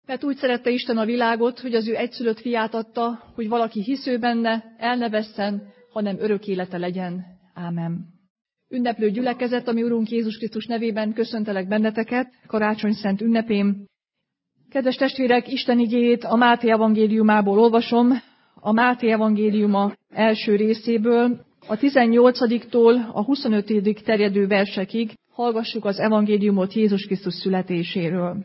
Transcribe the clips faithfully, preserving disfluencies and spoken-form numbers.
Mert úgy szerette Isten a világot, hogy az ő egyszülött fiát adta, hogy valaki hisző benne, el ne vesszen, hanem örök élete legyen. Ámen. Ünneplő gyülekezet, ami Urunk Jézus Krisztus nevében köszöntelek benneteket, karácsony szent ünnepén. Kedves testvérek, Isten igéjét a Máté evangéliumából olvasom, a Máté evangéliuma első részéből, a tizennyolcadiktól a huszonötödik terjedő versekig hallgassuk az evangéliumot Jézus Krisztus születéséről.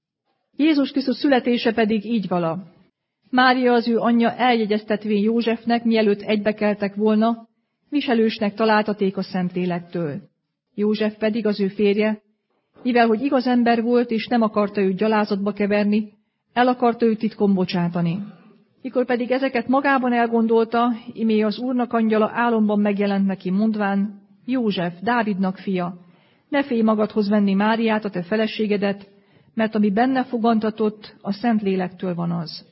Jézus Krisztus születése pedig így vala. Mária az ő anyja eljegyeztetvén Józsefnek, mielőtt egybekeltek volna, viselősnek találtaték a Szentlélektől. József pedig az ő férje, mivel hogy igaz ember volt, és nem akarta őt gyalázatba keverni, el akarta őt titkon bocsátani. Mikor pedig ezeket magában elgondolta, imé az Úrnak angyala álomban megjelent neki, mondván, József, Dávidnak fia, ne félj magadhoz venni Máriát, a te feleségedet, mert ami benne fogantatott, a Szentlélektől van az.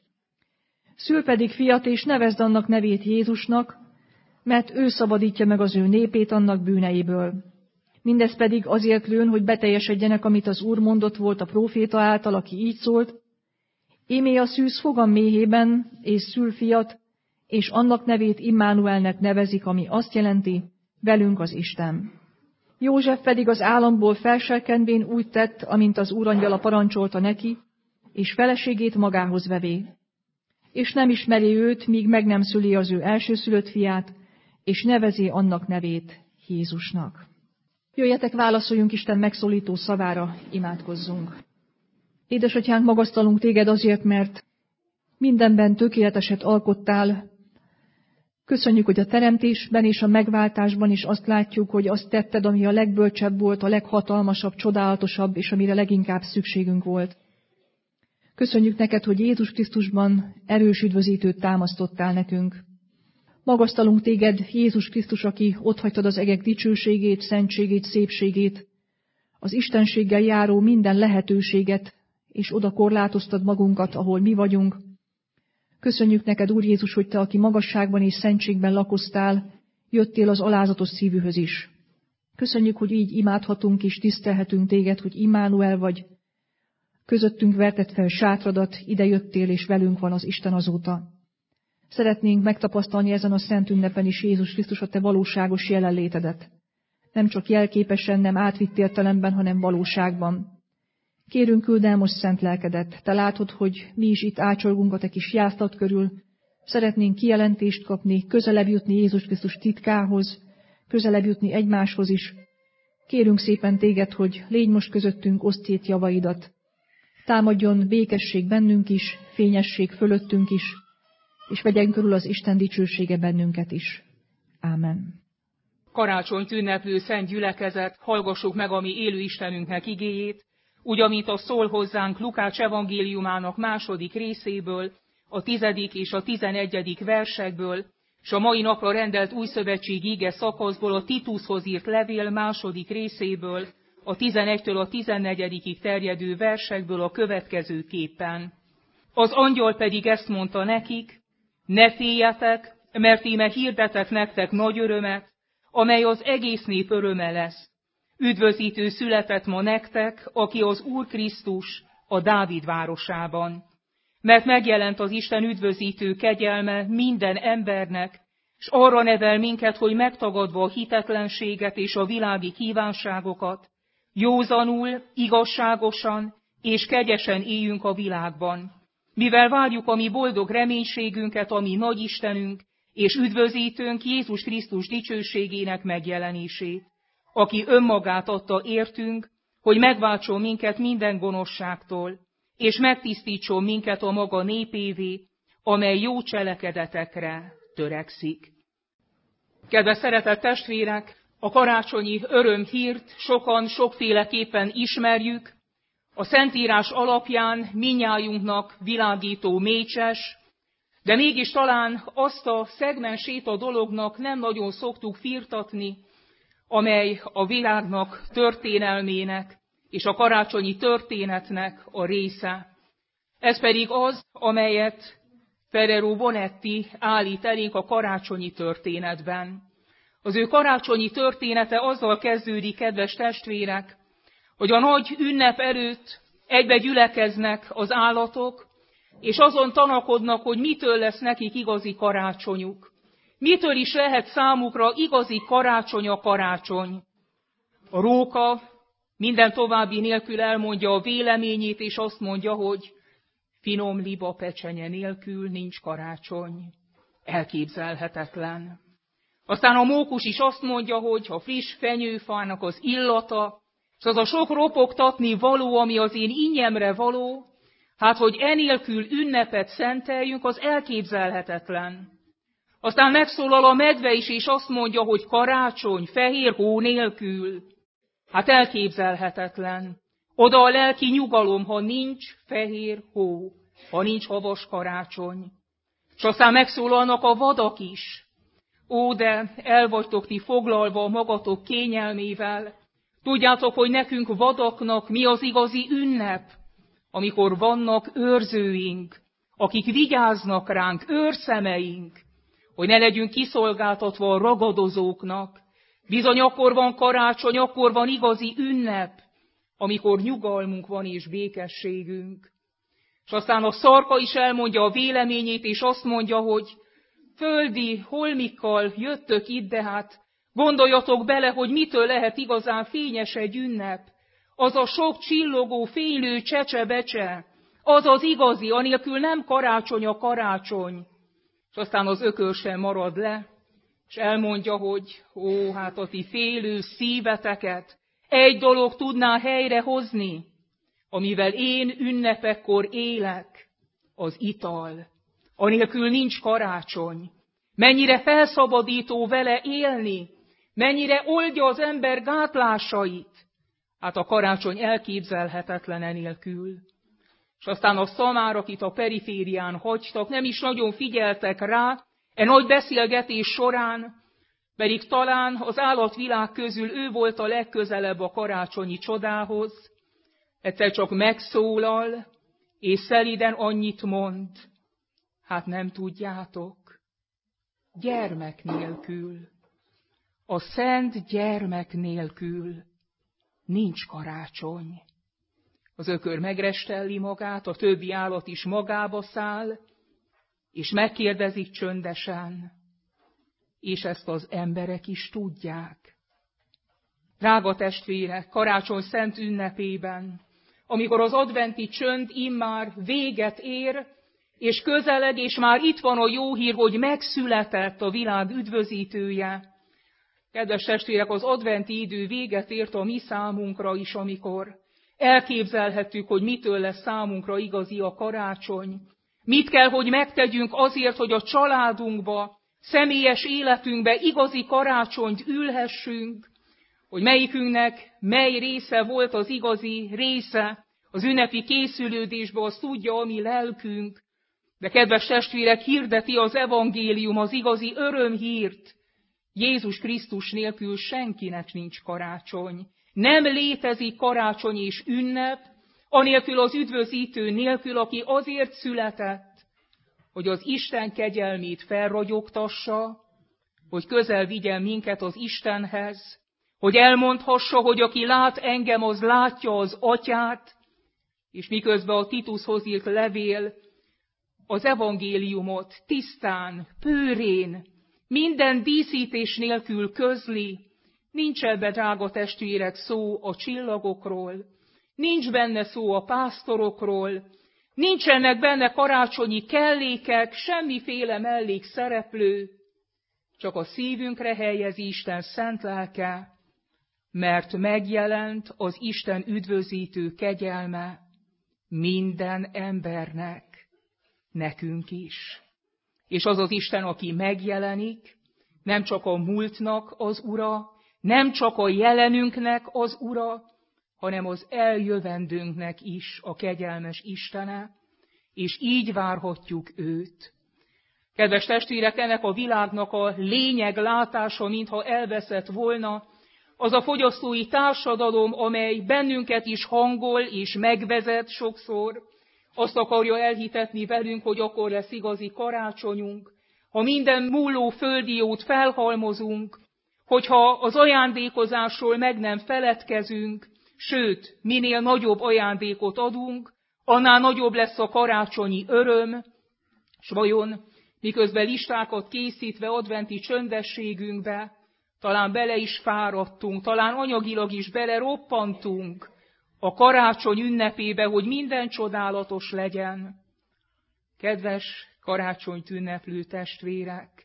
Szül pedig fiat, és nevezd annak nevét Jézusnak, mert ő szabadítja meg az ő népét annak bűneiből. Mindez pedig azért lőn, hogy beteljesedjenek, amit az Úr mondott volt a próféta által, aki így szólt, émé a szűz fogam méhében, és szül fiat, és annak nevét Immánuelnek nevezik, ami azt jelenti, velünk az Isten. József pedig az államból felselkenvén úgy tett, amint az úrangyala parancsolta neki, és feleségét magához vevé. És nem ismeri őt, míg meg nem szüli az ő elsőszülött fiát, és nevezi annak nevét Jézusnak. Jöjjetek, válaszoljunk Isten megszólító szavára, imádkozzunk. Édesatyánk, magasztalunk téged azért, mert mindenben tökéleteset alkottál. Köszönjük, hogy a teremtésben és a megváltásban is azt látjuk, hogy azt tetted, ami a legbölcsebb volt, a leghatalmasabb, csodálatosabb, és amire leginkább szükségünk volt. Köszönjük neked, hogy Jézus Krisztusban erős üdvözítőt támasztottál nekünk. Magasztalunk téged, Jézus Krisztus, aki otthagytad az egek dicsőségét, szentségét, szépségét, az istenséggel járó minden lehetőséget, és oda korlátoztad magunkat, ahol mi vagyunk. Köszönjük neked, Úr Jézus, hogy te, aki magasságban és szentségben lakoztál, jöttél az alázatos szívűhöz is. Köszönjük, hogy így imádhatunk és tisztelhetünk téged, hogy Immánuel vagy. Közöttünk verted fel sátradat, ide jöttél, és velünk van az Isten azóta. Szeretnénk megtapasztalni ezen a szent ünnepen is, Jézus Krisztus, a te valóságos jelenlétedet. Nem csak jelképesen, nem átvitt értelemben, hanem valóságban. Kérünk, küld el most szent lelkedet. Te látod, hogy mi is itt ácsorgunk a te kis jászlat körül. Szeretnénk kijelentést kapni, közelebb jutni Jézus Krisztus titkához, közelebb jutni egymáshoz is. Kérünk szépen téged, hogy légy most közöttünk, oszd szét javaidat. Támadjon békesség bennünk is, fényesség fölöttünk is, és vegyen körül az Isten dicsősége bennünket is. Ámen. Karácsonyt ünneplő szent gyülekezet, hallgassuk meg a mi élő Istenünknek igéjét, úgy, amint az szól hozzánk Lukács evangéliumának második részéből, a tizedik és a tizenegyedik versekből, és a mai napra rendelt újszövetség ige szakaszból, a Titushoz írt levél második részéből, a tizenegytől a tizennegyedikig terjedő versekből a következőképpen. Az angyal pedig ezt mondta nekik, ne féljetek, mert íme hirdetek nektek nagy örömet, amely az egész nép öröme lesz. Üdvözítő született ma nektek, aki az Úr Krisztus a Dávid városában. Mert megjelent az Isten üdvözítő kegyelme minden embernek, s arra nevel minket, hogy megtagadva a hitetlenséget és a világi kívánságokat, józanul, igazságosan és kegyesen éljünk a világban. Mivel várjuk a mi boldog reménységünket, a mi nagy Istenünk és üdvözítőnk Jézus Krisztus dicsőségének megjelenését, aki önmagát adta értünk, hogy megváltson minket minden gonoszságtól, és megtisztítson minket a maga népévé, amely jó cselekedetekre törekszik. Kedves szeretett testvérek, a karácsonyi örömhírt sokan sokféleképpen ismerjük, a Szentírás alapján mindnyájunknak világító mécses, de mégis talán azt a szegmensét a dolognak nem nagyon szoktuk firtatni, amely a világnak történelmének és a karácsonyi történetnek a része. Ez pedig az, amelyet Ferrero Bonetti állít elénk a karácsonyi történetben. Az ő karácsonyi története azzal kezdődik, kedves testvérek, hogy a nagy ünnep előtt egybe gyülekeznek az állatok, és azon tanakodnak, hogy mitől lesz nekik igazi karácsonyuk. Mitől is lehet számukra igazi karácsony a karácsony. A róka minden további nélkül elmondja a véleményét, és azt mondja, hogy finom liba pecsenye nélkül nincs karácsony. Elképzelhetetlen. Aztán a mókus is azt mondja, hogy a friss fenyőfának az illata, és az a sok ropogtatni való, ami az én innyemre való, hát hogy enélkül ünnepet szenteljünk, az elképzelhetetlen. Aztán megszólal a medve is, és azt mondja, hogy karácsony, fehér hó nélkül. Hát elképzelhetetlen. Oda a lelki nyugalom, ha nincs fehér hó, ha nincs havas karácsony. És aztán megszólalnak a vadak is. Ó, de el vagytok ti foglalva a magatok kényelmével. Tudjátok, hogy nekünk vadaknak mi az igazi ünnep, amikor vannak őrzőink, akik vigyáznak ránk, őrszemeink, hogy ne legyünk kiszolgáltatva a ragadozóknak. Bizony akkor van karácsony, akkor van igazi ünnep, amikor nyugalmunk van és békességünk. És aztán a szarka is elmondja a véleményét, és azt mondja, hogy földi holmikkal jöttök itt, de hát gondoljatok bele, hogy mitől lehet igazán fényes egy ünnep. Az a sok csillogó, fénylő csecsebecse, az az igazi, anélkül nem karácsony a karácsony. És aztán az ököl sem marad le, és elmondja, hogy ó, hát a ti félő szíveteket egy dolog tudná helyrehozni, amivel én ünnepekkor élek, az ital. Anélkül nincs karácsony. Mennyire felszabadító vele élni, mennyire oldja az ember gátlásait. Hát a karácsony elképzelhetetlen enélkül. És aztán a szamár, akit a periférián hagytak, nem is nagyon figyeltek rá, e nagy beszélgetés során, pedig talán az állatvilág közül ő volt a legközelebb a karácsonyi csodához. Egyszer csak megszólal, és szelíden annyit mond, hát nem tudjátok, gyermek nélkül, a szent gyermek nélkül nincs karácsony. Az ökör megrestelli magát, a többi állat is magába száll, és megkérdezik csöndesen, és ezt az emberek is tudják. Drága testvérek, karácsony szent ünnepében, amikor az adventi csönd immár véget ér, és közeleg, és már itt van a jó hír, hogy megszületett a világ üdvözítője. Kedves testvérek, az adventi idő véget ért a mi számunkra is, amikor elképzelhettük, hogy mitől lesz számunkra igazi a karácsony. Mit kell, hogy megtegyünk azért, hogy a családunkba, személyes életünkbe igazi karácsonyt ülhessünk, hogy melyikünknek mely része volt az igazi része az ünnepi készülődésbe, azt tudja a mi lelkünk. De kedves testvérek, hirdeti az evangélium az igazi örömhírt. Jézus Krisztus nélkül senkinek nincs karácsony. Nem létezik karácsony és ünnep, anélkül az üdvözítő nélkül, aki azért született, hogy az Isten kegyelmét felragyogtassa, hogy közel vigyen minket az Istenhez, hogy elmondhassa, hogy aki lát engem, az látja az Atyát, és miközben a Titushoz írt levél az evangéliumot tisztán, pőrén, minden díszítés nélkül közli, nincs ebbe, drága testvérek, szó a csillagokról, nincs benne szó a pásztorokról, nincsenek benne karácsonyi kellékek, semmiféle mellék szereplő, csak a szívünkre helyezi Isten szent lelke, mert megjelent az Isten üdvözítő kegyelme minden embernek, nekünk is. És az az Isten, aki megjelenik, nem csak a múltnak az ura, nem csak a jelenünknek az ura, hanem az eljövendőnknek is a kegyelmes Istene, és így várhatjuk őt. Kedves testvérek, ennek a világnak a lényeg látása, mintha elveszett volna, az a fogyasztói társadalom, amely bennünket is hangol és megvezet sokszor, azt akarja elhitetni velünk, hogy akkor lesz igazi karácsonyunk, ha minden múló földi jót felhalmozunk, hogyha az ajándékozásról meg nem feledkezünk, Sőt, minél nagyobb ajándékot adunk, annál nagyobb lesz a karácsonyi öröm, s vajon miközben listákat készítve adventi csöndességünkbe, talán bele is fáradtunk, talán anyagilag is beleroppantunk a karácsony ünnepébe, hogy minden csodálatos legyen. Kedves karácsonyt ünneplő testvérek,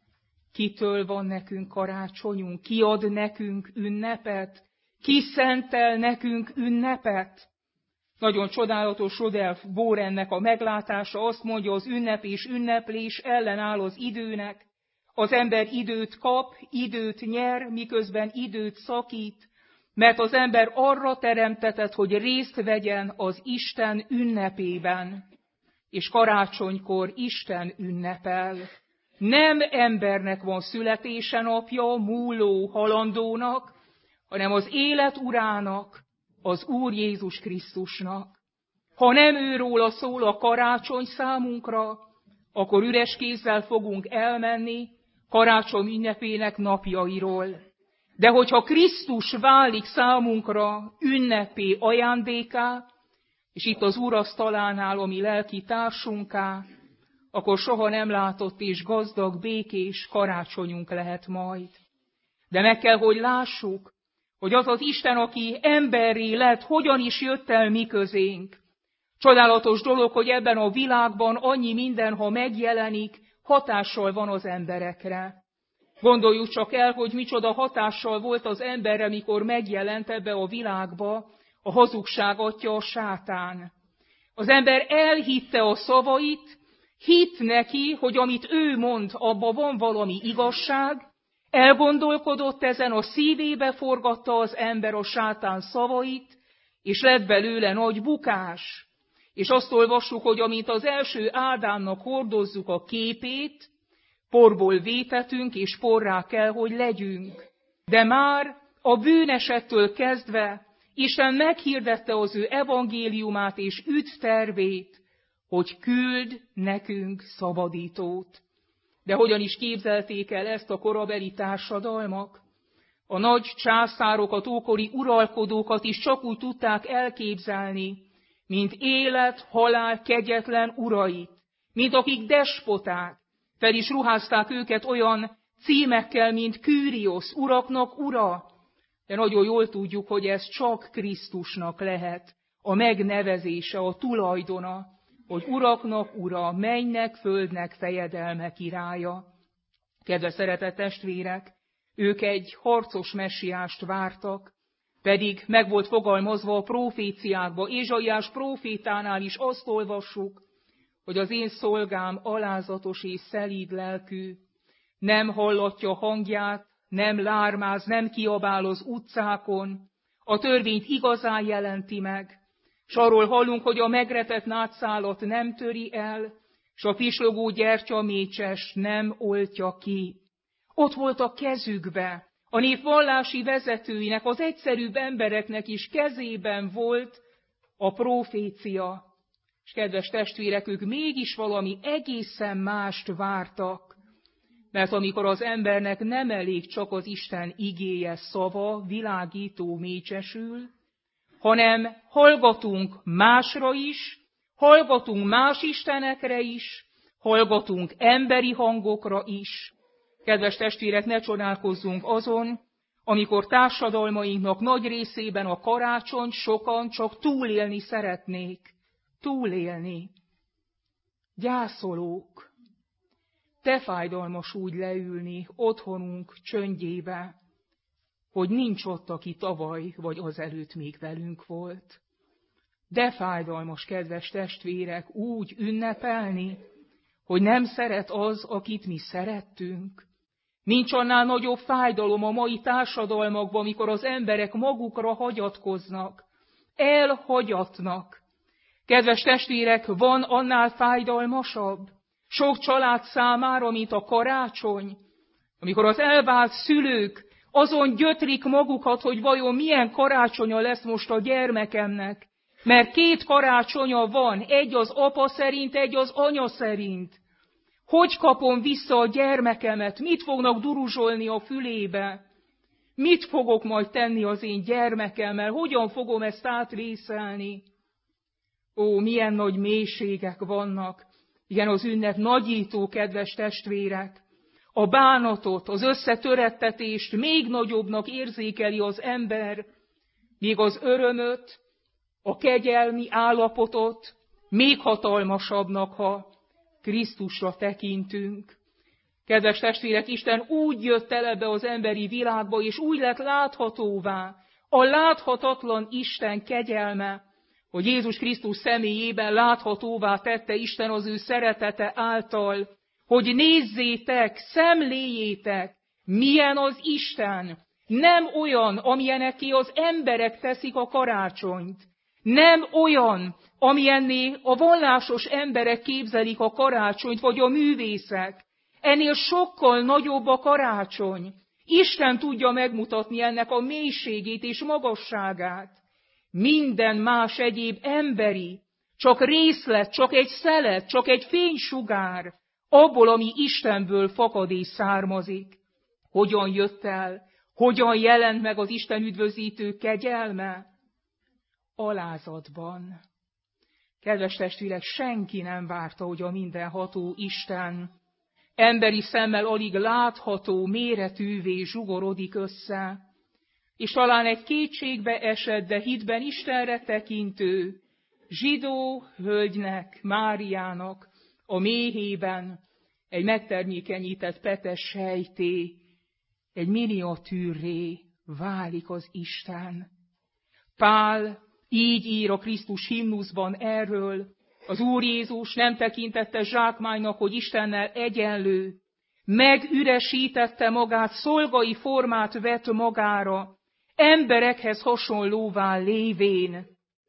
kitől van nekünk karácsonyunk? Ki ad nekünk ünnepet? Ki szentel nekünk ünnepet? Nagyon csodálatos Rodolphe Bórennek a meglátása azt mondja, az ünnep és ünneplés ellenáll az időnek. Az ember időt kap, időt nyer, miközben időt szakít, mert az ember arra teremtetett, hogy részt vegyen az Isten ünnepében. És karácsonykor Isten ünnepel. Nem embernek van születése napja, múló halandónak, hanem az élet urának, az Úr Jézus Krisztusnak. Ha nem őróla szól a karácsony számunkra, akkor üres kézzel fogunk elmenni karácsony ünnepének napjairól. De hogyha Krisztus válik számunkra ünnepé ajándéká, és itt az úrasztalánál a mi lelki társunká, akkor soha nem látott és gazdag, békés karácsonyunk lehet majd. De meg kell, hogy lássuk, hogy az az Isten, aki emberré lett, hogyan is jött el mi közénk. Csodálatos dolog, hogy ebben a világban annyi minden, ha megjelenik, hatással van az emberekre. Gondoljuk csak el, hogy micsoda hatással volt az emberre, mikor megjelent ebbe a világba a hazugság atya, a sátán. Az ember elhitte a szavait, hitt neki, hogy amit ő mond, abban van valami igazság, elgondolkodott ezen, a szívébe forgatta az ember a sátán szavait, és lett belőle nagy bukás. És azt olvassuk, hogy amint az első Ádámnak hordozzuk a képét, porból vétetünk, és porrá kell, hogy legyünk. De már a bűnesettől kezdve Isten meghirdette az ő evangéliumát és üdvtervét, hogy küld nekünk szabadítót. De hogyan is képzelték el ezt a korabeli társadalmak? A nagy császárokat, ókori uralkodókat is csak úgy tudták elképzelni, mint élet, halál, kegyetlen urait, mint akik despoták. Fel is ruházták őket olyan címekkel, mint Kűriosz, uraknak ura. De nagyon jól tudjuk, hogy ez csak Krisztusnak lehet a megnevezése, a tulajdona, hogy uraknak ura, mennynek, földnek fejedelme királya. Kedves szeretett testvérek, ők egy harcos messiást vártak, pedig meg volt fogalmazva a proféciákba, Ézsaiás profétánál is azt olvassuk, hogy az én szolgám alázatos és szelíd lelkű, nem hallatja hangját, nem lármáz, nem kiabál az utcákon, a törvényt igazán jelenti meg, s arról hallunk, hogy a megretett nátszálat nem töri el, s a pislogó gyertya mécses nem oltja ki. Ott volt a kezükbe, a nép vallási vezetőinek, az egyszerűbb embereknek is kezében volt a profécia. És kedves testvérek, ők mégis valami egészen mást vártak. Mert amikor az embernek nem elég csak az Isten igéje, szava, világító mécsesül, hanem hallgatunk másra is, hallgatunk más istenekre is, hallgatunk emberi hangokra is. Kedves testvérek, ne csodálkozzunk azon, amikor társadalmainknak nagy részében a karácsony sokan csak túlélni szeretnék. Túlélni. Gyászolók. De fájdalmas úgy leülni otthonunk csöndjébe, hogy nincs ott, aki tavaly vagy azelőtt még velünk volt. De fájdalmas, kedves testvérek, úgy ünnepelni, hogy nem szeret az, akit mi szerettünk. Nincs annál nagyobb fájdalom a mai társadalmakban, amikor az emberek magukra hagyatkoznak, elhagyatnak. Kedves testvérek, van annál fájdalmasabb? Sok család számára, mint a karácsony, amikor az elvált szülők azon gyötrik magukat, hogy vajon milyen karácsonya lesz most a gyermekemnek. Mert két karácsonya van, egy az apa szerint, egy az anya szerint. Hogy kapom vissza a gyermekemet? Mit fognak duruzsolni a fülébe? Mit fogok majd tenni az én gyermekemmel? Hogyan fogom ezt átvészelni? Ó, milyen nagy mélységek vannak. Igen, az ünnep nagyító, kedves testvérek. A bánatot, az összetörettetést még nagyobbnak érzékeli az ember, míg az örömöt, a kegyelmi állapotot még hatalmasabbnak, ha Krisztusra tekintünk. Kedves testvérek, Isten úgy jött el ebbe az emberi világba, és úgy lett láthatóvá a láthatatlan Isten kegyelme, hogy Jézus Krisztus személyében láthatóvá tette Isten az ő szeretete által, hogy nézzétek, szemléljétek, milyen az Isten. Nem olyan, amilyenekké az emberek teszik a karácsonyt. Nem olyan, amilyenné a vallásos emberek képzelik a karácsonyt, vagy a művészek. Ennél sokkal nagyobb a karácsony. Isten tudja megmutatni ennek a mélységét és magasságát. Minden más egyéb emberi, csak részlet, csak egy szelet, csak egy fénysugár, abból, ami Istenből fakad és származik. Hogyan jött el, hogyan jelent meg az Isten üdvözítő kegyelme? Alázatban. Kedves testvérek, senki nem várta, hogy a mindenható Isten emberi szemmel alig látható méretűvé zsugorodik össze, és talán egy kétségbe esett, de hitben Istenre tekintő zsidó hölgynek, Máriának a méhében egy megtermékenyített petes sejté, egy miniatűrré válik az Isten. Pál így ír a Krisztus himnuszban erről: az Úr Jézus nem tekintette zsákmánynak, hogy Istennel egyenlő, megüresítette magát, szolgai formát vett magára, emberekhez hasonlóvá lévén.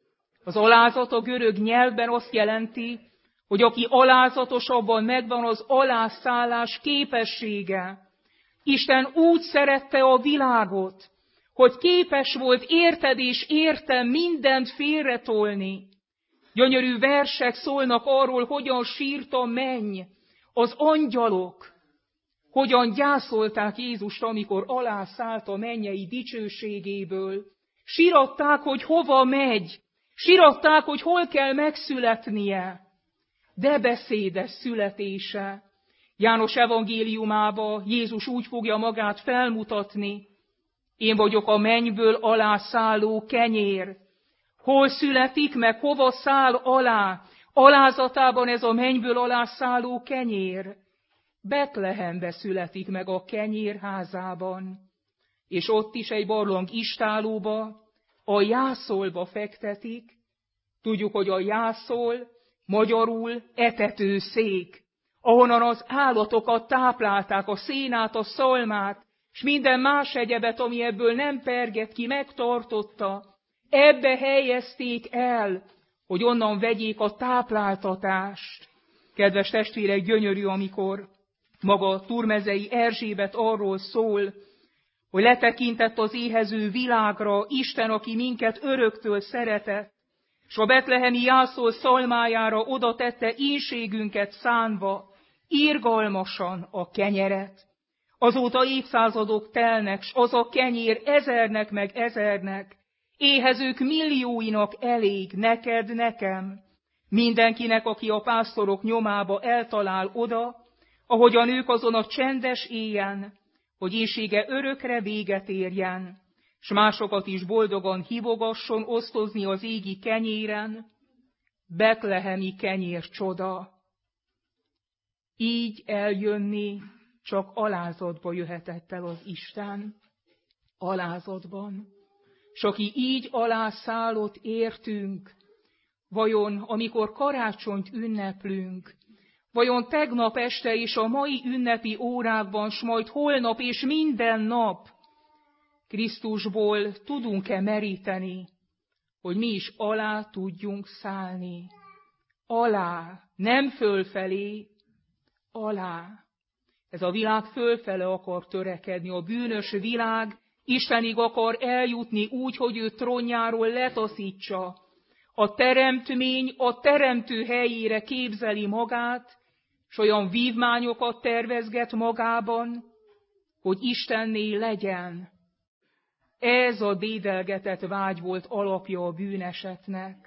Az alázat a görög nyelvben azt jelenti, hogy aki alázatos, abban megvan az alászállás képessége. Isten úgy szerette a világot, hogy képes volt érted és értem mindent félretolni. Gyönyörű versek szólnak arról, hogyan sírt a menny, az angyalok, hogyan gyászolták Jézust, amikor alászállt a mennyei dicsőségéből. Siratták, hogy hova megy, siratták, hogy hol kell megszületnie. De beszédes születése. János evangéliumába Jézus úgy fogja magát felmutatni: én vagyok a mennyből alászálló kenyér. Hol születik meg, hova száll alá? Alázatában ez a mennyből alászálló kenyér. Betlehembe születik meg a kenyérházában, és ott is egy barlang istállóba, a jászolba fektetik. Tudjuk, hogy a jászol magyarul etetőszék, ahonnan az állatokat táplálták, a szénát, a szalmát, és minden más egyebet, ami ebből nem pergett ki, megtartotta. Ebbe helyezték el, hogy onnan vegyék a tápláltatást. Kedves testvérek, gyönyörű, amikor maga Turmezei Erzsébet arról szól, hogy letekintett az éhező világra Isten, aki minket öröktől szeretett, s a betlehemi jászol szalmájára oda tette ínségünket szánva, irgalmasan a kenyeret. Azóta évszázadok telnek, s az a kenyér ezernek meg ezernek, éhezők millióinak elég, neked, nekem, mindenkinek, aki a pásztorok nyomába eltalál oda, ahogy a nők azon a csendes éjjel, hogy éhsége örökre véget érjen, s másokat is boldogan hívogasson osztozni az égi kenyéren. Betlehemi kenyér csoda. Így eljönni csak alázatba jöhetett el az Isten. Alázatban. S aki így alászállott értünk, vajon amikor karácsonyt ünneplünk, vajon tegnap este és a mai ünnepi órákban, s majd holnap és minden nap Krisztusból tudunk-e meríteni, hogy mi is alá tudjunk szállni? Alá, nem fölfelé, alá. Ez a világ fölfele akar törekedni, a bűnös világ Istenig akar eljutni úgy, hogy ő trónjáról letaszítsa. A teremtmény a teremtő helyére képzeli magát, s olyan vívmányokat tervezget magában, hogy Istenné legyen. Ez a dédelgetett vágy volt alapja a bűnesetnek.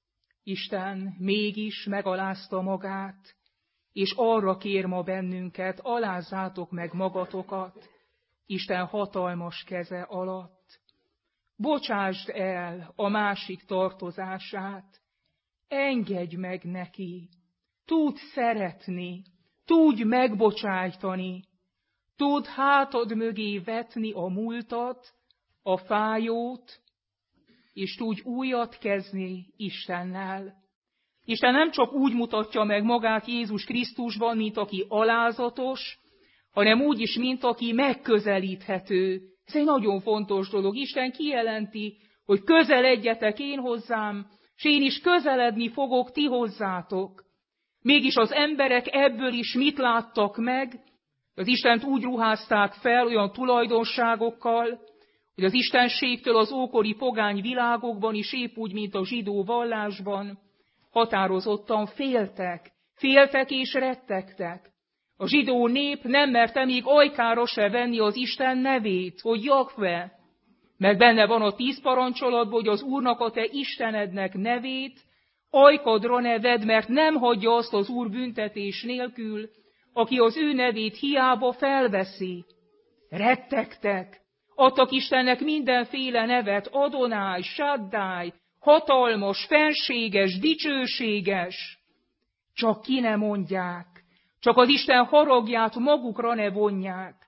Isten mégis megalázta magát, és arra kér ma bennünket, alázzátok meg magatokat Isten hatalmas keze alatt. Bocsásd el a másik tartozását, engedj meg neki, tudd szeretni, tudj megbocsájtani, tudd hátad mögé vetni a múltat, a fájót, és tudj újat kezdni Istennel. Isten nem csak úgy mutatja meg magát Jézus Krisztusban, mint aki alázatos, hanem úgy is, mint aki megközelíthető. Ez egy nagyon fontos dolog. Isten kijelenti, hogy közeledjetek én hozzám, és én is közeledni fogok ti hozzátok. Mégis az emberek ebből is mit láttak meg? Az Istent úgy ruházták fel olyan tulajdonságokkal, hogy az istenségtől az ókori pogány világokban is, épp úgy, mint a zsidó vallásban, határozottan féltek, féltek és rettegtek. A zsidó nép nem merte még ajkára se venni az Isten nevét, hogy Jahve, mert benne van a tíz parancsolatban, hogy az Úrnak a te Istenednek nevét ajkadra ne vedd, mert nem hagyja azt az Úr büntetés nélkül, aki az ő nevét hiába felveszi. Rettegtek, adtak Istennek mindenféle nevet, Adonai, Shaddai, hatalmas, fenséges, dicsőséges. Csak ki ne mondják, csak az Isten haragját magukra ne vonják.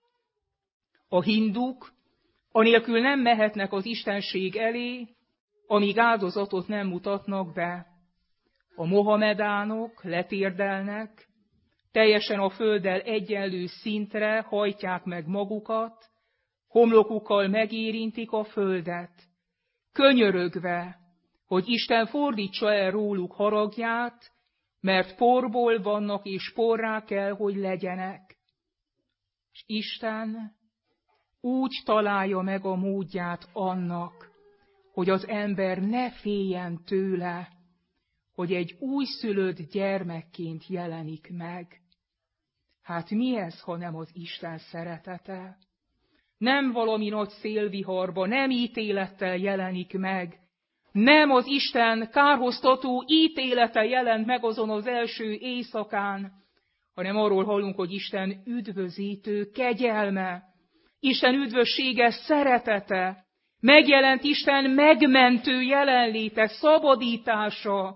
A hinduk anélkül nem mehetnek az istenség elé, amíg áldozatot nem mutatnak be. A mohamedánok letérdelnek, teljesen a földdel egyenlő szintre hajtják meg magukat, homlokukkal megérintik a földet, könyörögve, hogy Isten fordítsa el róluk haragját, mert porból vannak, és porrá kell, hogy legyenek. És Isten úgy találja meg a módját annak, hogy az ember ne féljen tőle, hogy egy újszülött gyermekként jelenik meg. Hát mi ez, ha nem az Isten szeretete? Nem valami nagy szélviharba, nem ítélettel jelenik meg. Nem az Isten kárhoztató ítélete jelent meg azon az első éjszakán, hanem arról hallunk, hogy Isten üdvözítő kegyelme, Isten üdvössége, szeretete, megjelent Isten megmentő jelenléte, szabadítása.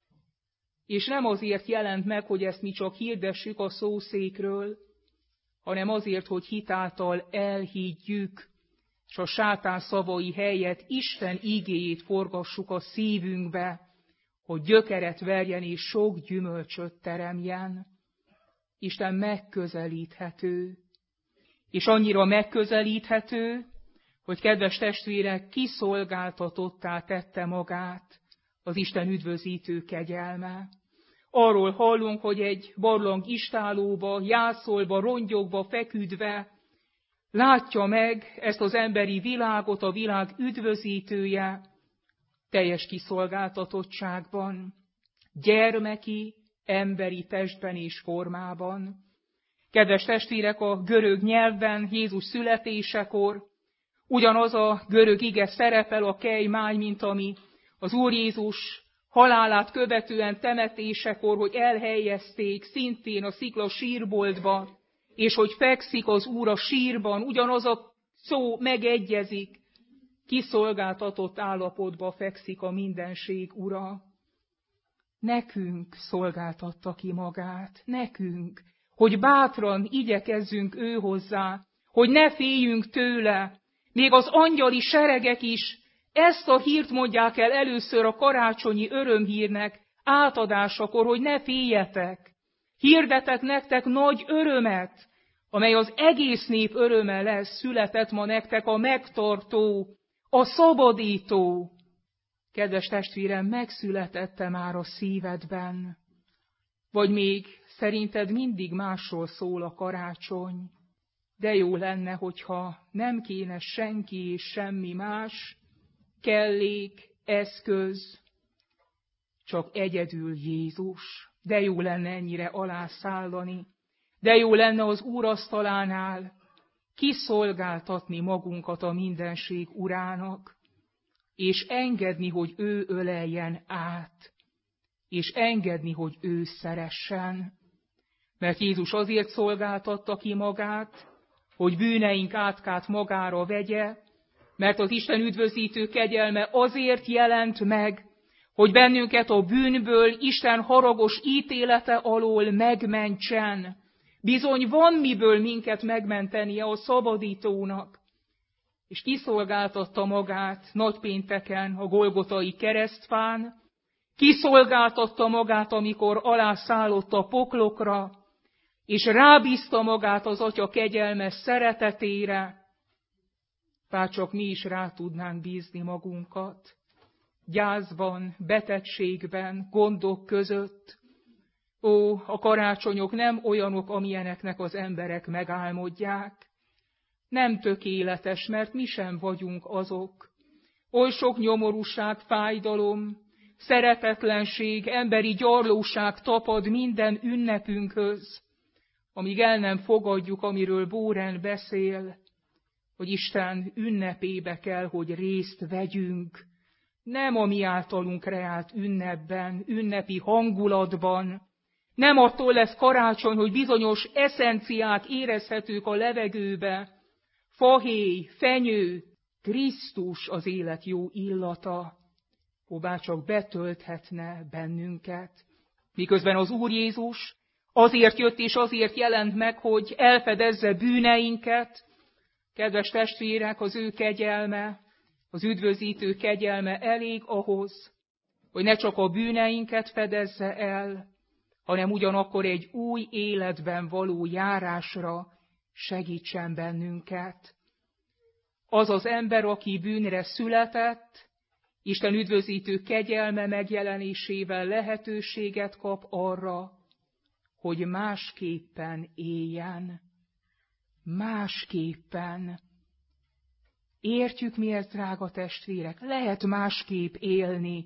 És nem azért jelent meg, hogy ezt mi csak hirdessük a szószékről, hanem azért, hogy hitáltal elhiggyük, és a sátán szavai helyett Isten igéjét forgassuk a szívünkbe, hogy gyökeret verjen és sok gyümölcsöt teremjen. Isten megközelíthető, és annyira megközelíthető, hogy kedves testvérek, kiszolgáltatottá tette magát az Isten üdvözítő kegyelme. Arról hallunk, hogy egy barlang istállóba, jászolva, rongyokba feküdve látja meg ezt az emberi világot, a világ üdvözítője teljes kiszolgáltatottságban, gyermeki, emberi testben és formában. Kedves testvérek, a görög nyelvben Jézus születésekor ugyanaz a görög ige szerepel a kejmány, mint ami az Úr Jézus halálát követően temetésekor, hogy elhelyezték szintén a szikla sírboltba, és hogy fekszik az Úr a sírban, ugyanaz a szó megegyezik, kiszolgáltatott állapotba fekszik a mindenség Ura. Nekünk szolgáltatta ki magát, nekünk, hogy bátran igyekezzünk ő hozzá, hogy ne féljünk tőle. Még az angyali seregek is ezt a hírt mondják el először a karácsonyi örömhírnek átadásakor, hogy ne féljetek. Hirdetek nektek nagy örömet, amely az egész nép öröme lesz, született ma nektek a megtartó, a szabadító. Kedves testvérem, megszületette már a szívedben? Vagy még szerinted mindig másról szól a karácsony? De jó lenne, hogyha nem kéne senki és semmi más, kellék, eszköz, csak egyedül Jézus. De jó lenne ennyire alászállani. De jó lenne az Úr asztalánál kiszolgáltatni magunkat a mindenség urának, és engedni, hogy ő öleljen át, és engedni, hogy ő szeressen. Mert Jézus azért szolgáltatta ki magát, hogy bűneink átkát magára vegye, mert az Isten üdvözítő kegyelme azért jelent meg, hogy bennünket a bűnből, Isten haragos ítélete alól megmentsen. Bizony van miből minket megmentenie a szabadítónak. És kiszolgáltatta magát nagypénteken a Golgotai keresztfán, kiszolgáltatta magát, amikor alászállott a poklokra, és rábízta magát az Atya kegyelmes szeretetére, bárcsak mi is rá tudnánk bízni magunkat. Gyászban, betegségben, gondok között. Ó, a karácsonyok nem olyanok, amilyeneknek az emberek megálmodják. Nem tökéletes, mert mi sem vagyunk azok. Oly sok nyomorúság, fájdalom, szeretetlenség, emberi gyarlóság tapad minden ünnepünkhöz, amíg el nem fogadjuk, amiről Bóren beszél, hogy Isten ünnepébe kell, hogy részt vegyünk. Nem a mi általunk kreált ünnepben, ünnepi hangulatban. Nem attól lesz karácsony, hogy bizonyos eszenciák érezhetők a levegőbe. Fahéj, fenyő, Krisztus az élet jó illata. Ó, bárcsak betölthetne bennünket. Miközben az Úr Jézus azért jött és azért jelent meg, hogy elfedezze bűneinket. Kedves testvérek, az ő kegyelme, az üdvözítő kegyelme elég ahhoz, hogy ne csak a bűneinket fedezze el, hanem ugyanakkor egy új életben való járásra segítsen bennünket. Az az ember, aki bűnre született, Isten üdvözítő kegyelme megjelenésével lehetőséget kap arra, hogy másképpen éljen. Másképpen. Értjük mi ez, drága testvérek? Lehet másképp élni.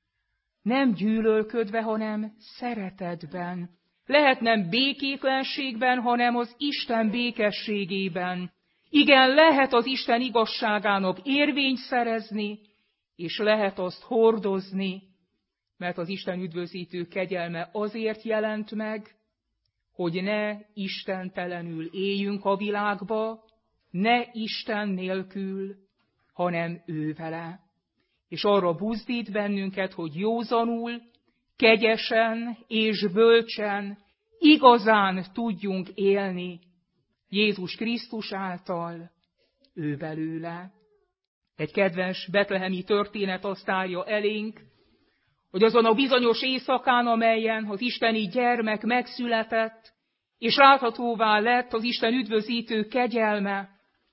Nem gyűlölködve, hanem szeretetben. Lehet nem békétlenségben, hanem az Isten békességében. Igen, lehet az Isten igazságának érvényt szerezni, és lehet azt hordozni, mert az Isten üdvözítő kegyelme azért jelent meg, hogy ne istentelenül éljünk a világba, ne Isten nélkül, hanem ő vele. És arra buzdít bennünket, hogy józanul, kegyesen és bölcsen, igazán tudjunk élni Jézus Krisztus által, ő belőle. Egy kedves betlehemi történet azt állja elénk, hogy azon a bizonyos éjszakán, amelyen az isteni gyermek megszületett, és láthatóvá lett az Isten üdvözítő kegyelme,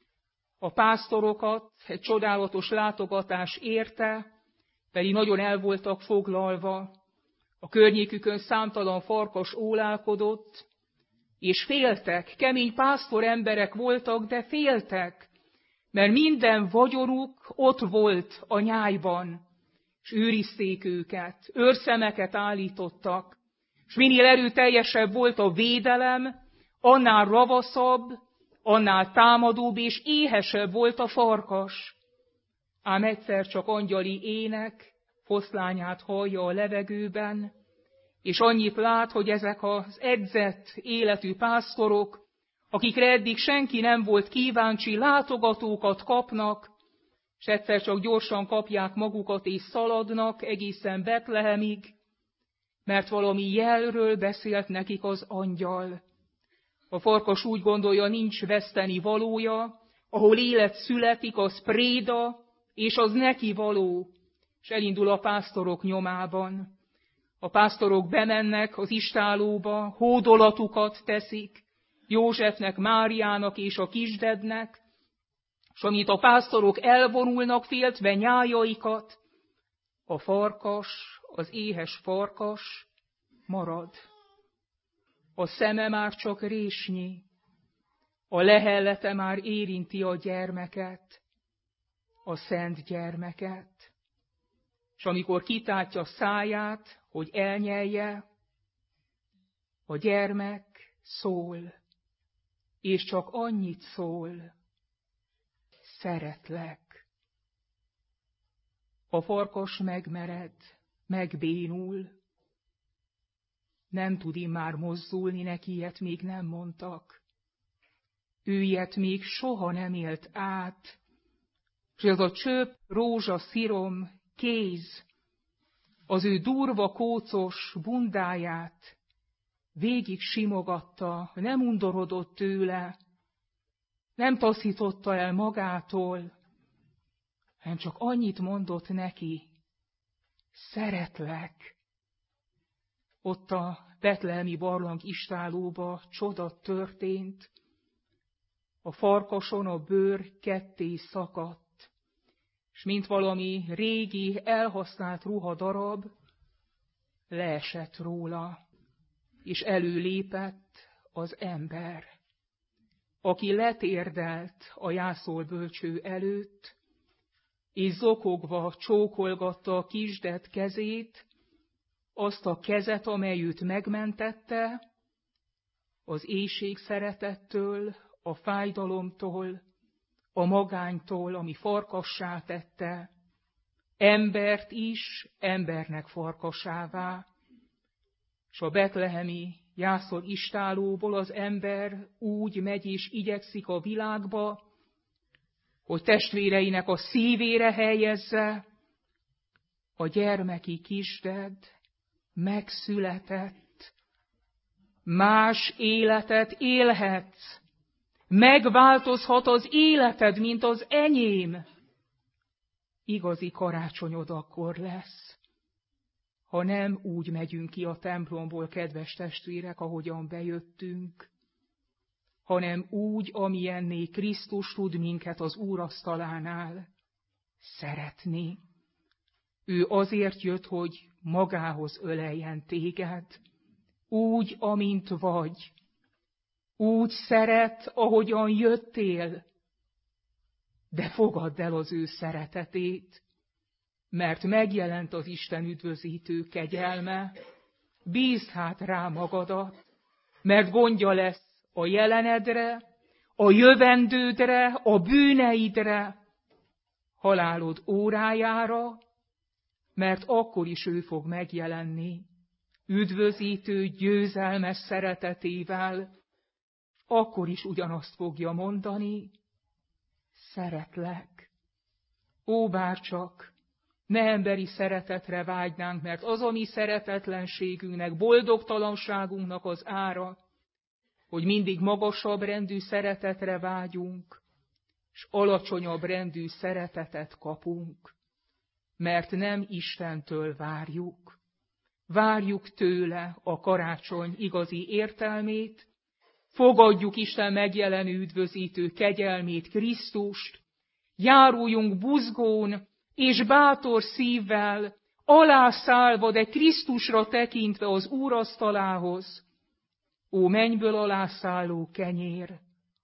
a pásztorokat egy csodálatos látogatás érte, pedig nagyon el voltak foglalva. A környékükön számtalan farkas ólálkodott, és féltek, kemény pásztor emberek voltak, de féltek, mert minden vagyonuk ott volt a nyájban, és őrizték őket, őrszemeket állítottak, és minél erőteljesebb volt a védelem, annál ravaszabb, annál támadóbb és éhesebb volt a farkas. Ám egyszer csak angyali ének foszlányát hallja a levegőben, és annyit lát, hogy ezek az edzett életű pásztorok, akikre eddig senki nem volt kíváncsi, látogatókat kapnak, és egyszer csak gyorsan kapják magukat és szaladnak egészen Betlehemig, mert valami jelről beszélt nekik az angyal. A farkas úgy gondolja, nincs veszteni valója, ahol élet születik, az préda, és az neki való, és elindul a pásztorok nyomában. A pásztorok bemennek az istállóba, hódolatukat teszik, Józsefnek, Máriának és a kisdednek, és amint a pásztorok elvonulnak féltve nyájaikat, a farkas, az éhes farkas marad. A szeme már csak résnyi, a lehellete már érinti a gyermeket, a szent gyermeket. És amikor kitátja száját, hogy elnyelje, a gyermek szól. és csak annyit szól: szeretlek. A farkas megmered, megbénul. Nem tud immár mozdulni, neki ilyet még nem mondtak. Ő ilyet még soha nem élt át, és az a csöpp, rózsaszírom, kéz, az ő durva, kócos bundáját végig simogatta, nem undorodott tőle, nem taszította el magától, hanem csak annyit mondott neki: szeretlek. Ott a betlehemi barlang istállóba csoda történt. A farkason a bőr ketté szakadt, és mint valami régi, elhasznált ruhadarab, leesett róla, és előlépett az ember, aki letérdelt a jászolbölcső előtt, és zokogva csókolgatta a kisdet kezét, azt a kezet, amely őt megmentette az éhség szeretettől, a fájdalomtól, a magánytól, ami farkassá tette, embert is embernek farkasává. És a betlehemi jászol istállóból az ember úgy megy és igyekszik a világba, hogy testvéreinek a szívére helyezze: a gyermeki kisded megszületett, más életet élhetsz, megváltozhat az életed, mint az enyém. Igazi karácsonyod akkor lesz, ha nem úgy megyünk ki a templomból, kedves testvérek, ahogyan bejöttünk, hanem úgy, amilyenné Krisztus tud minket az úrasztalánál szeretni. Ő azért jött, hogy magához öleljen téged, úgy, amint vagy. Úgy szeret, ahogyan jöttél, de fogadd el az ő szeretetét, mert megjelent az Isten üdvözítő kegyelme. Bízd hát rá magadat, mert gondja lesz a jelenedre, a jövendődre, a bűneidre, halálod órájára, mert akkor is ő fog megjelenni, üdvözítő, győzelmes szeretetével, akkor is ugyanazt fogja mondani: szeretlek. Ó, bárcsak ne emberi szeretetre vágynánk, mert az a mi szeretetlenségünknek, boldogtalanságunknak az ára, hogy mindig magasabb rendű szeretetre vágyunk, és alacsonyabb rendű szeretetet kapunk, mert nem Istentől várjuk. Várjuk tőle a karácsony igazi értelmét, fogadjuk Isten megjelenő üdvözítő kegyelmét, Krisztust, járuljunk buzgón és bátor szívvel, alászállva, de Krisztusra tekintve az úrasztalához. Ó, mennyből alászálló kenyér,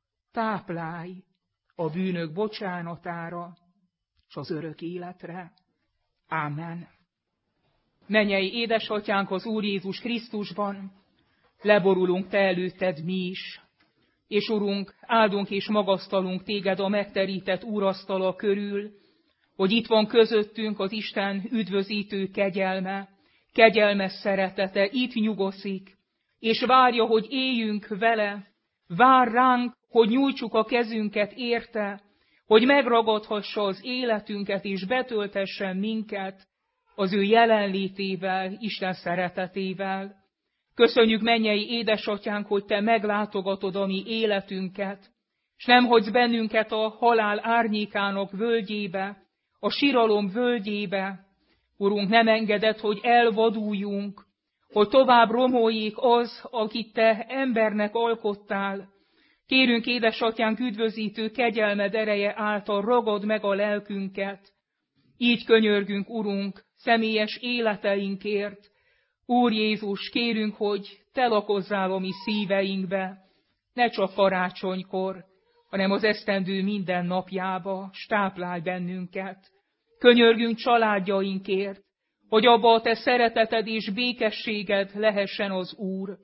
táplálj a bűnök bocsánatára és az örök életre. Ámen. Mennyei édesatyánk az Úr Jézus Krisztusban, leborulunk te előtted mi is, és Urunk, áldunk és magasztalunk téged a megterített úrasztala körül, hogy itt van közöttünk az Isten üdvözítő kegyelme, kegyelmes szeretete, itt nyugozik, és várja, hogy éljünk vele, vár ránk, hogy nyújtsuk a kezünket érte, hogy megragadhassa az életünket és betöltessen minket az ő jelenlétével, Isten szeretetével. Köszönjük, mennyei édesatyánk, hogy te meglátogatod a mi életünket, és nem hagysz bennünket a halál árnyékának völgyébe, a siralom völgyébe. Urunk, nem engeded, hogy elvaduljunk, hogy tovább romoljék az, akit te embernek alkottál. Kérünk, édesatyánk, üdvözítő kegyelmed ereje által ragad meg a lelkünket. Így könyörgünk, Urunk, személyes életeinkért. Úr Jézus, kérünk, hogy te lakozzál a mi szíveinkbe, ne csak karácsonykor, hanem az esztendő minden napjába, s táplálj bennünket. Könyörgünk családjainkért, hogy abba a te szereteted és békességed lehessen az Úr.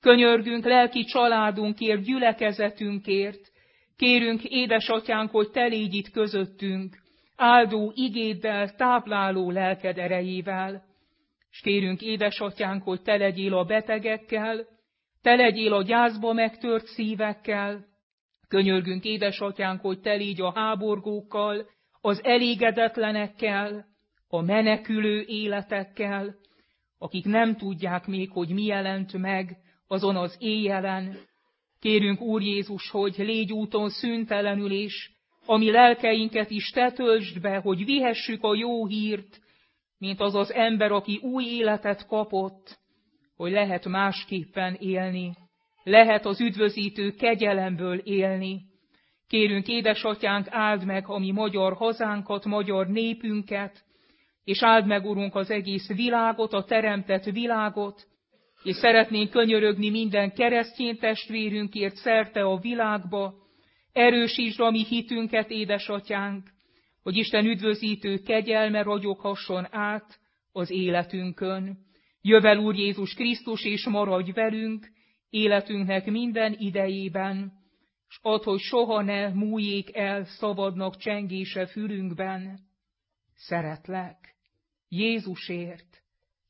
Könyörgünk lelki családunkért, gyülekezetünkért. Kérünk, édesatyánk, hogy te légy itt közöttünk, áldó igéddel, tápláló lelked erejével. És kérünk, édesatyánk, hogy te legyél a betegekkel, te legyél a gyászba megtört szívekkel. Könyörgünk, édesatyánk, hogy te légy a háborgókkal, az elégedetlenekkel, a menekülő életekkel, akik nem tudják még, hogy mi jelent meg azon az éjjelen. Kérünk, Úr Jézus, hogy légy úton szüntelenül is, ami lelkeinket is te töltsd be, hogy vihessük a jó hírt, mint az az ember, aki új életet kapott, hogy lehet másképpen élni, lehet az üdvözítő kegyelemből élni. Kérünk, édesatyánk, áld meg a mi magyar hazánkat, magyar népünket, és áld meg, Urunk, az egész világot, a teremtett világot, és szeretnénk könyörögni minden keresztény testvérünkért szerte a világba. Erősítsd a mi hitünket, édesatyánk, hogy Isten üdvözítő kegyelme ragyoghasson át az életünkön. Jövel, Úr Jézus Krisztus, és maradj velünk életünknek minden idejében, s add, hogy soha ne múljék el szabadnak csengése fülünkben. Szeretlek Jézusért.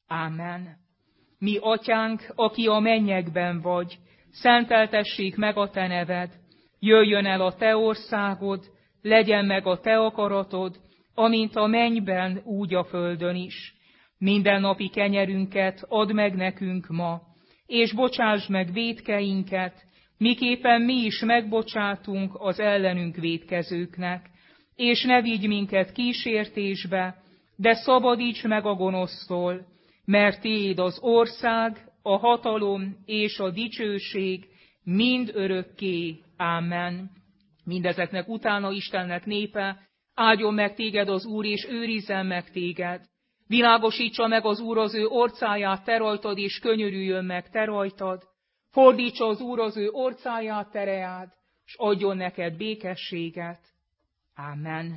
Ámen. Mi, Atyánk, aki a mennyekben vagy, szenteltessék meg a te neved, jöjjön el a te országod, legyen meg a te akaratod, amint a mennyben, úgy a földön is. Mindennapi kenyerünket add meg nekünk ma, és bocsásd meg vétkeinket, miképpen mi is megbocsátunk az ellenünk vétkezőknek, és ne vigy minket kísértésbe, de szabadíts meg a gonosztól, mert tiéd az ország, a hatalom és a dicsőség mind örökké. Ámen. Mindezeknek utána Istennek népe, áldjon meg téged az Úr, és őrizzen meg téged. Világosítsa meg az Úr az ő orcáját te rajtad, és könyörüljön meg te rajtad. Fordítsa az Úr az ő orcáját te reád, s adjon neked békességet. Ámen.